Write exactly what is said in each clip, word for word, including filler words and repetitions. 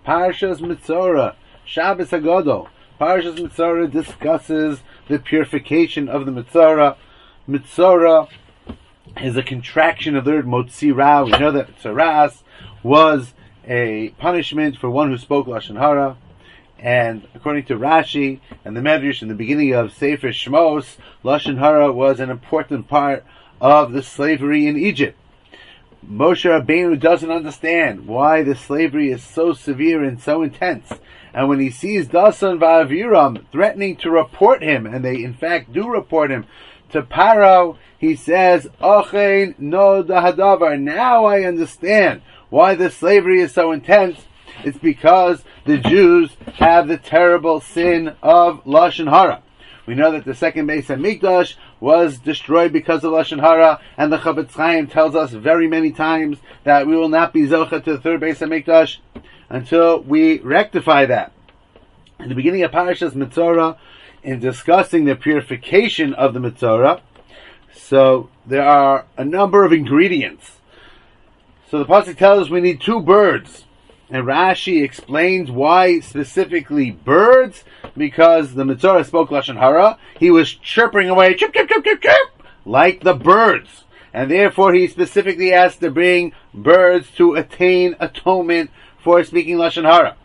Parshas Mitzorah, Shabbos Hagadol. Parshas Mitzorah discusses the purification of the Mitzorah. Mitzorah is a contraction of the word Motzi Ra. We know that Tzaras was a punishment for one who spoke Lashon Hara. And according to Rashi and the Medrash in the beginning of Sefer Shmos, Lashon Hara was an important part of the slavery in Egypt. Moshe Rabbeinu doesn't understand why the slavery is so severe and so intense. And when he sees Dasan Va'aviram threatening to report him, and they in fact do report him, to Paro, he says, Ochein no dahadavar. Now I understand why the slavery is so intense. It's because the Jews have the terrible sin of Lashon Hara. We know that the second Beis HaMikdash was destroyed because of Lashon Hara, and the Chafetz Chaim tells us very many times that we will not be Zocha to the third Beis HaMikdash until we rectify that. In the beginning of Parashas Mitzorah, in discussing the purification of the Mitzorah, so there are a number of ingredients. So the Pasuk tells us we need two birds. And Rashi explains why specifically birds, because the Mitzorah spoke Lashon Hara. He was chirping away, chirp, chirp, chirp, chirp, chirp, like the birds. And therefore he specifically has to bring birds to attain atonement for speaking Lashon Hara.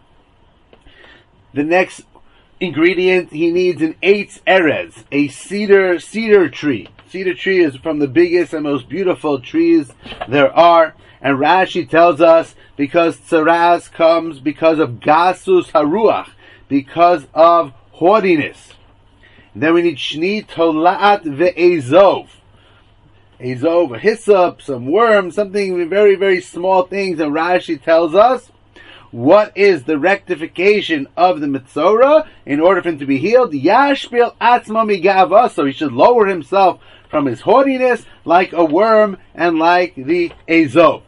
The next ingredient, he needs an Eitz Erez, a cedar, cedar tree. Cedar tree is from the biggest and most beautiful trees there are. And Rashi tells us because Tzaras comes because of Gasus Haruach, because of haughtiness. And then we need Shni Tolaat Ve'ezov. Ezov, a hyssop, some worm, something very, very small things. And Rashi tells us what is the rectification of the Mitzorah in order for him to be healed. Yashpil Atzma Migava. So he should lower himself from his haughtiness like a worm and like the Ezov.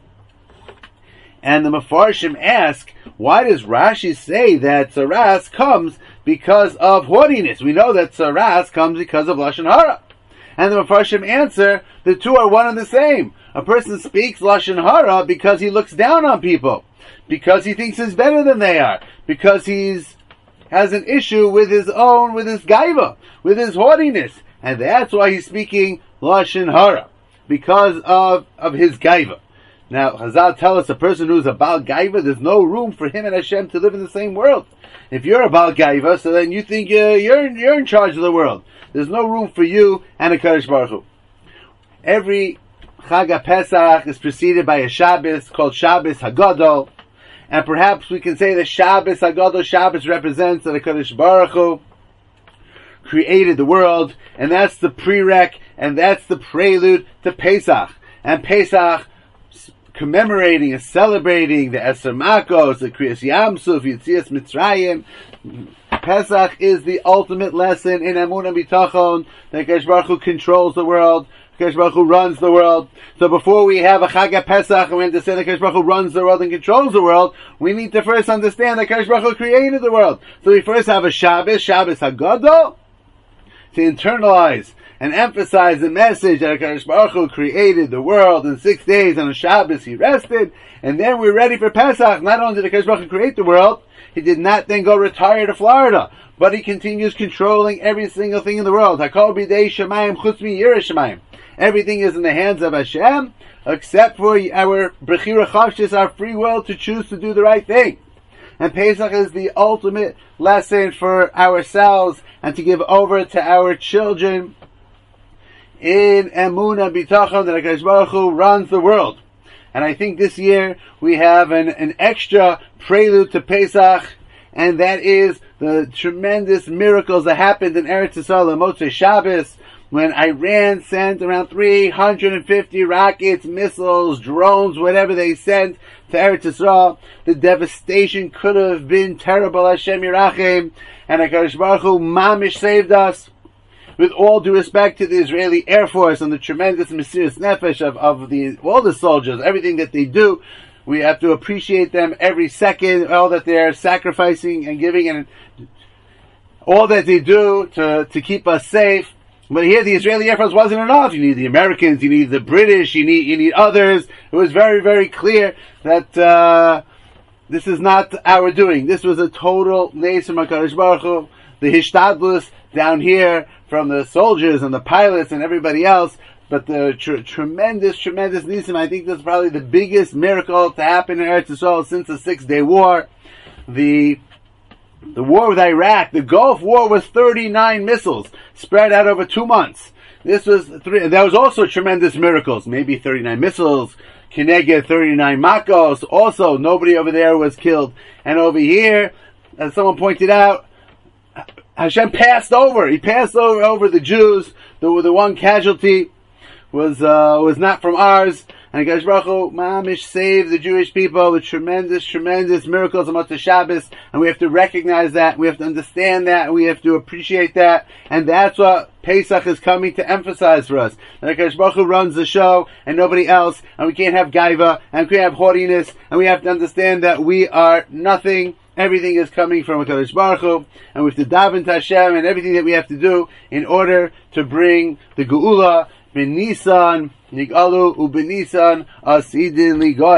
And the Mefarshim ask, why does Rashi say that Tzaras comes because of haughtiness? We know that Tzaras comes because of Lashon Hara. And the Mefarshim answer, the two are one and the same. A person speaks Lashon Hara because he looks down on people, because he thinks he's better than they are, because he's has an issue with his own, with his gaiva, with his haughtiness. And that's why he's speaking Lashon Hara, because of, of his gaiva. Now, Chazal tell us a person who's a Baal Gaiva, there's no room for him and Hashem to live in the same world. If you're a Baal Gaiva, so then you think uh, you're, you're in charge of the world. There's no room for you and a Kadosh Baruch Hu. Every Chag HaPesach is preceded by a Shabbos called Shabbos Hagadol. And perhaps we can say that Shabbos Hagadol, Shabbos represents that a Kadosh Baruch Hu created the world. And that's the prereq, and that's the prelude to Pesach. And Pesach commemorating and celebrating the Eser Makos, the Kriyas Yamsuf, Yitzias Mitzrayim. Pesach is the ultimate lesson in Emunah Bitachon, that Kadosh Baruch Hu controls the world, Kadosh Baruch Hu runs the world. So before we have a Chag Pesach and we understand that Kadosh Baruch Hu runs the world and controls the world, we need to first understand that Kadosh Baruch Hu created the world. So we first have a Shabbos, Shabbos Hagadol, to internalize and emphasize the message that HaKadosh Baruch Hu created the world in six days, and on Shabbos he rested, and then we're ready for Pesach. Not only did HaKadosh Baruch Hu create the world, he did not then go retire to Florida, but he continues controlling every single thing in the world. HaKol b'dei Shemayim chutz mi'yireh Shemayim. Everything is in the hands of Hashem, except for our Bechira Chavshis, our free will to choose to do the right thing. And Pesach is the ultimate lesson for ourselves and to give over to our children in Emunah Bitachon, that HaKadosh Baruch Hu runs the world. And I think this year we have an, an extra prelude to Pesach, and that is the tremendous miracles that happened in Eretz Yisrael on Motzei Shabbos, when Iran sent around three hundred fifty rockets, missiles, drones, whatever they sent to Eretz Yisrael. The devastation could have been terrible, Hashem Yirachem, and HaKadosh Baruch Hu mamish saved us. With all due respect to the Israeli Air Force and the tremendous Mesiras Nefesh of, of the, all the soldiers, everything that they do, we have to appreciate them every second, all that they're sacrificing and giving, and all that they do to, to keep us safe. But here the Israeli Air Force wasn't enough. You need the Americans, you need the British, you need, you need others. It was very, very clear that, uh, This is not our doing. This was a total Neis from HaKadosh Baruch Hu. The Hishtadlus down here from the soldiers and the pilots and everybody else, but the tr- tremendous, tremendous Nisim. I think this is probably the biggest miracle to happen in Eretz Yisrael since the Six Day War. The the war with Iraq, the Gulf War, was thirty-nine missiles spread out over two months. This was three. That was also tremendous miracles. Maybe thirty-nine missiles, Keneged thirty-nine Makos. Also, nobody over there was killed. And over here, as someone pointed out, Hashem passed over. He passed over over the Jews. The the one casualty was uh, was not from ours. And HaKadosh Baruch Hu, Mamish, saved the Jewish people with tremendous, tremendous miracles of Motzei Shabbos. And we have to recognize that. We have to understand that. And we have to appreciate that. And that's what Pesach is coming to emphasize for us. And HaKadosh Baruch Hu runs the show and nobody else. And we can't have gaiva. And we can't have haughtiness. And we have to understand that we are nothing. Everything is coming from HaKadosh Baruch Hu, and we have to daven to Hashem and everything that we have to do in order to bring the Geula, Ben Nisan, Nigalu, U Ben Nisan, Asidin Ligoy.